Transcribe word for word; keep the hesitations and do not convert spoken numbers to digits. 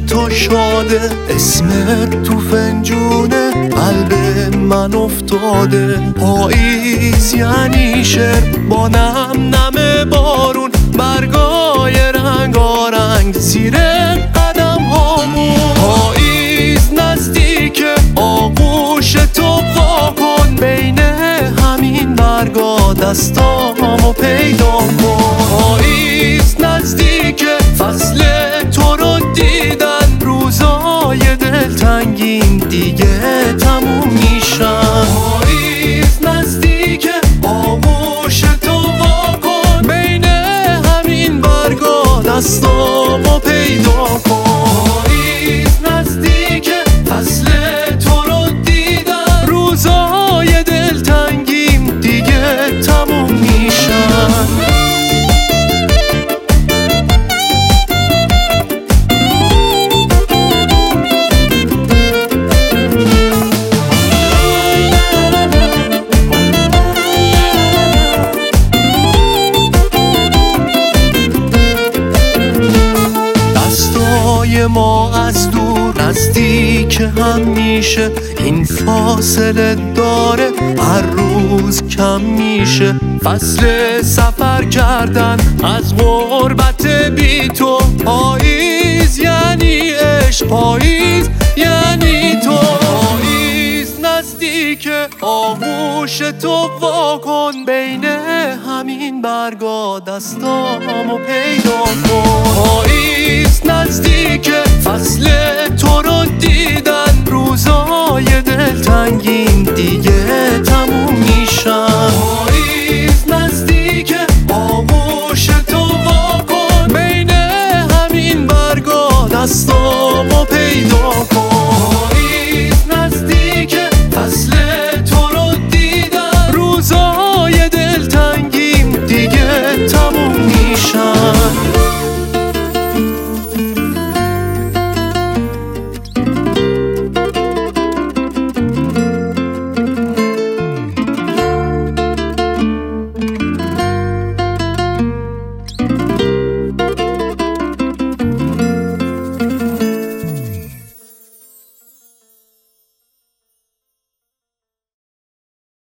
تو شاده، اسمت تو فنجونه قلب من افتاده. پاییز یعنی شعر با نم نم بارون، برگای رنگارنگ زیر قدم هامون. پاییز نزدیک آغوش تو واکن، بین همین برگا دستامو پیدا کن. پاییز نزدیک فصل تو رو دیدن، روزای دلتنگیم دیگه تموم میشن. پاییز نزدیک آغوش تو واکن، بین همین برگا دستامو پیدا کن. پاییز نزدیک فصل تو رو دیدن، روزای دلتنگیم دیگه تموم میشن. ما از دور نزدیک هم میشه، این فاصله داره هر روز کم میشه. فصل سفر کردن از غربت بی تو، پاییز یعنی عشق، پاییز یعنی تو. پاییز نزدیک آغوش تو واکن، بین همین برگا دستامو پیدا کن. پاییز نزدیک فصل تو رو دیدن، روزای دلتنگیم دیگه